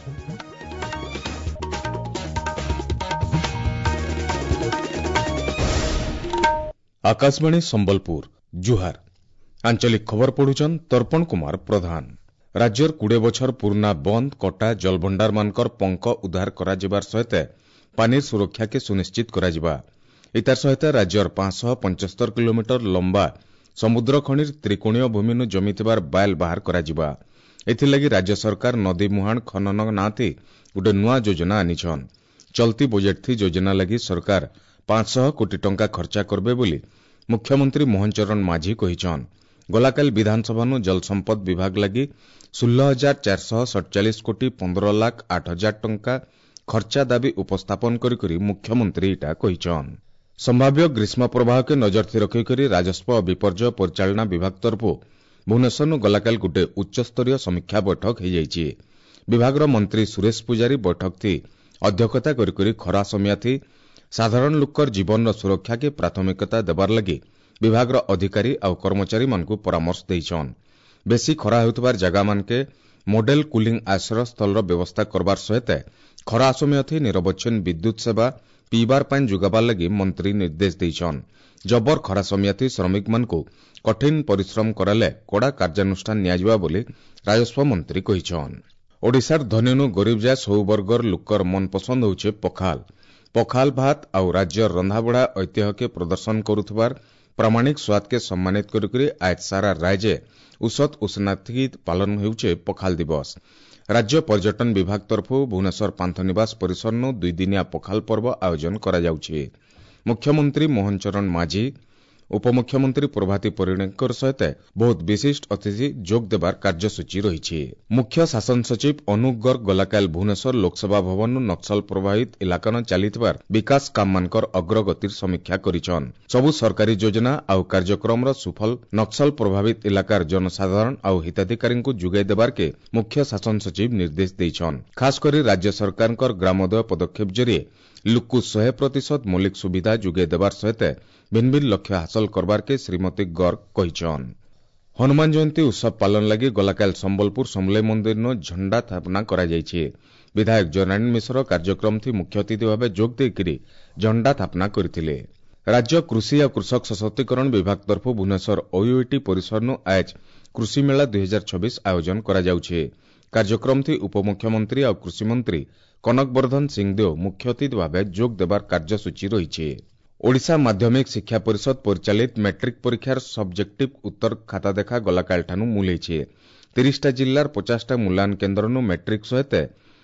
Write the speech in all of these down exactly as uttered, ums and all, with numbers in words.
आकाशवाणी संबलपुर जुहार आंचलिक खबर पढ़ुचन तर्पण कुमार प्रधान। राज्यर कोड़े बछर पुराना बंद कटा जलभंडार मानकर पंख उद्धार करा जिबार सहित पानी सुरक्षा के सुनिश्चित करा जिबा। इतार सहित राज्यर पांच सौ पचहत्तर किलोमीटर लंबा समुद्र खनिर त्रिकोणीय भूमि जमीथिबार बायल बाहर करा जिबा। एथिलागि राज्य सरकार नदी मुहाण खनन नाथी गोटे नुआ योजना आनिछन। चलती बजेट थी योजना लगी सरकार पांच सौ कोटी टंका खर्चा करबे बोली मुख्यमंत्री मोहन चरण माझी कहिछन। गलाकाल विधानसभा नु जल संपद विभाग लगी सोलह हजार चार सौ सड़चालीस कोटी पंद्रह लाख आठ हजार टंका खर्चा दाबी उपस्थापन करी करी मुख्यमंत्री इटा कहिछन। संभाव्य ग्रीष्म प्रवाह के नजर थी रखी करी राजस्व और विपर्यय परिचालना विभाग तरफ भुवनेश्वर नु गलाकाल गोटे उच्चस्तरीय समीक्षा बैठक हो जाइछि। विभाग मंत्री सुरेश पुजारी बैठक थी अध्यक्षता करी करी खरा समय थी साधारण लोकर जीवन सुरक्षा के प्राथमिकता देबार लगी विभाग अधिकारी और कर्मचारी मानकु परामर्श देइछन। बेसी खरा हेउतबार जगह मानके मॉडल कूलिंग आश्रय स्थल व्यवस्था करबार सहित खरा समय थी निरवच्छिन्न विद्युत सेवा पीबार पानी जुगाबार लगी मंत्री निर्देश देइछन। जबर खरा समय थी श्रमिक मानकु कठिन परिश्रम कराले कड़ा कार्यानुष्ठान नियाजिबा बोली राजस्व मंत्री कहिछन। ओडिशार धनीनु गरीब जाय सब वर्गर लोकर मन पसंद होउछे पखाल। पखाल भात आउ राज्य रंधाबढ़ा ऐतिह्य के प्रदर्शन करुथबार प्रामाणिक स्वाद के सम्मानित करी आज सारा राज्य उसत उष्णाति पालन होउछे पखाल दिवस। राज्य पर्यटन विभाग तरफ भुवनेश्वर पांथनिवास परिसर नु दुई दिनिया पखाल पर्व आयोजन करा जाउछे। मुख्यमंत्री मोहन चरण माझी उपमुख्यमंत्री प्रभाती परिणेकर सहित बहुत विशिष्ट अतिथि जोग देबार कार्यसूची रही। मुख्य शासन सचिव अनुप गर्ग गलाकाल भुवनेश्वर लोकसभा भवन नक्सल प्रभावित इलाका न चलीथिबार विकास काम मानकर अग्रगतिर समीक्षा करिछन। सबु सरकारी योजना आउ कार्यक्रम सुफल नक्सल प्रभावित इलाकार जनसाधारण आउ हिताधिकारी को जुगाई देबार के मुख्य शासन सचिव निर्देश देइछन। खास करी राज्य सरकार ग्रामोदय पदक्षेप जरिए लुकु सौ प्रतिशत मौलिक सुविधा जुगाई देबार सहित भिन्न भिन्न लक्ष्य हासिल करबार के श्रीमती गर्ग कहिछन। हनुमान जयंती उत्सव पालन लगी गलाकाल संबलपुर समलेई मंदिर न झंडा स्थापना करा जाइछे। विधायक जयनारायण मिश्र कार्यक्रम थी मुख्य अतिथि भाव जोग देकरी झंडा स्थापना करथिले। राज्य कृषि और कृषक सशक्तिकरण विभाग तरफ भुवनेश्वर ओयूएटी परिसर न आज कृषि मेला दुई हजार छब्बीस आयोजन करा जाउछे। कार्यक्रम थी उपमुख्यमंत्री और कृषि मंत्री कनक वर्धन सिंहदेव मुख्य अतिथि भाव जोग देबार कार्यसूची रही। ओडिशा माध्यमिक शिक्षा परिषद परिचालित मैट्रिक परीक्षार सब्जेक्टिव उत्तर खाता देखा गलाकाल ठानु मूलैछे। तीसटा जिल्लार पचासटा मूल्यांकन केन्द्र नु मैट्रिक सहित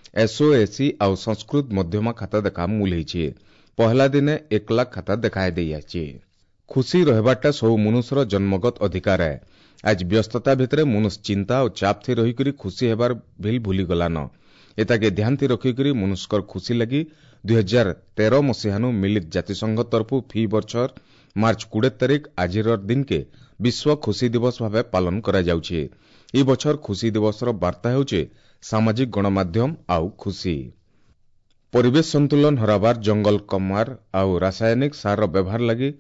एसओएसी और संस्कृत मध्यमा खाता देखा मूलैछे। पहला दिने एक लाख खाता देखाई देइछे। खुशी रहबाटा सब मनुष्यर जन्मगत अधिकार है। आज व्यस्तता भितरे मनुष्य चिंता और चाप थी रही करी खुशी हेबार भिल भूली गलान। एताके ध्यान थी रखी करी मनुष्यर खुशी लगी दुई हजार तेरह मसीहानु मिलित जातिसंघ तरफ फी बर्षर मार्च कोड़े तारीख आज दिन के विश्व खुशी दिवस भाव पालन करा जाउछे। ई बछर खुशी दिवस वार्ता हेउछे सामाजिक गणमाध्यम आउ खुशी। परिवेश संतुलन हराबार जंगल कमार आउ रासायनिक सार व्यवहार लगी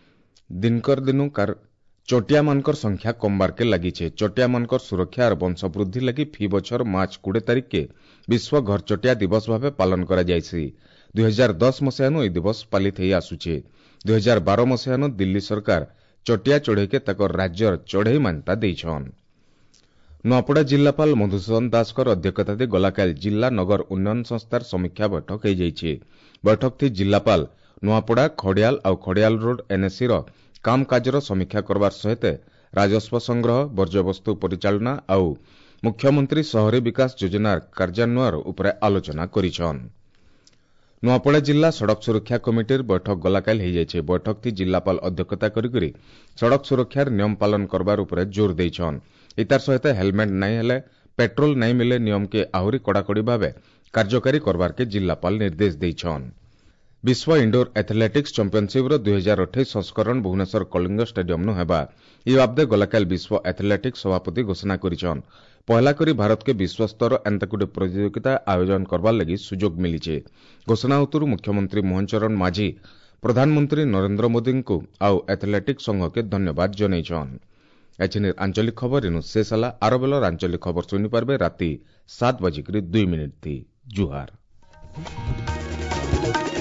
दिनकर दिनु कार चटिया मानकर संख्या कमबार के लगी। चटिया मानकर सुरक्षा और वंश वृद्धि लगी फी बछर मार्च कोड़े तारीख के विश्व घर चटिया दिवस भाव पालन करा जायछि। दुई हजार दस मसीहानु यह दिवस पालित हो आसुचे। दुई हजार बारह मसीहानु दिल्ली सरकार चटिया चढ़े के तकर राज्यर चढ़ई मान्यता देइछन। नुआपड़ा जिलापाल मधुसूदन दासकर अध्यक्षता दे गलाकाल जिला नगर उन्नयन संस्थार समीक्षा बैठक हो जाइछे। बैठक थी जिलापाल नुआपड़ा खड़ियाल और खड़ियाल रोड एनएसी रो काम काजर समीक्षा करबार सहित राजस्व संग्रह वर्ज्यवस्तु परिचालना और मुख्यमंत्री शहरी विकास योजनार कार्यान्वयन उपरे आलोचना करिछन। नुआपड़ा जिला सड़क सुरक्षा कमिटीर बैठक गलाकाल हो जाइछे। बैठक थी जिलापाल अध्यक्षता करी करी सड़क सुरक्षार नियम पालन करबार उपरे जोर देइछन। इतार सहित हेलमेट नहीं हेले पेट्रोल नहीं मिले नियम के आहुरी कड़ाकड़ी भाव कार्यकारी करबार के जिलापाल निर्देश देइछन। विश्व इंडोर एथलेटिक्स चैंपियनशिप दुई हजार अठाईस संस्करण भुवनेश्वर कलिंग स्टेडियम नु हेबा। ई बाबदे गलाकाल विश्व एथलेटिक्स सभापति घोषणा करिछन। पहला करी भारत के विश्व स्तर एंता गोटे प्रतियोगिता आयोजन करबार लगी सुजोग मिलीचे। घोषणा उत्तर मुख्यमंत्री मोहन चरण माझी प्रधानमंत्री नरेंद्र मोदी को आउ एथलेटिक्स संघ के धन्यवाद जनैछन। ଏଛିନିର୍ ଆଞ୍ଚଳିକ ଖबर ଇନୁ ଶେଷ ହେଲା। ଆର ବେଲର ଆଞ୍ଚଳିକ ଖबर ଶୁଣିପାରବେ ରାତି ସାତ ବାଜିକରି ଦୁଇ ମିନିଟ୍ ଥି। ଜୁହାର।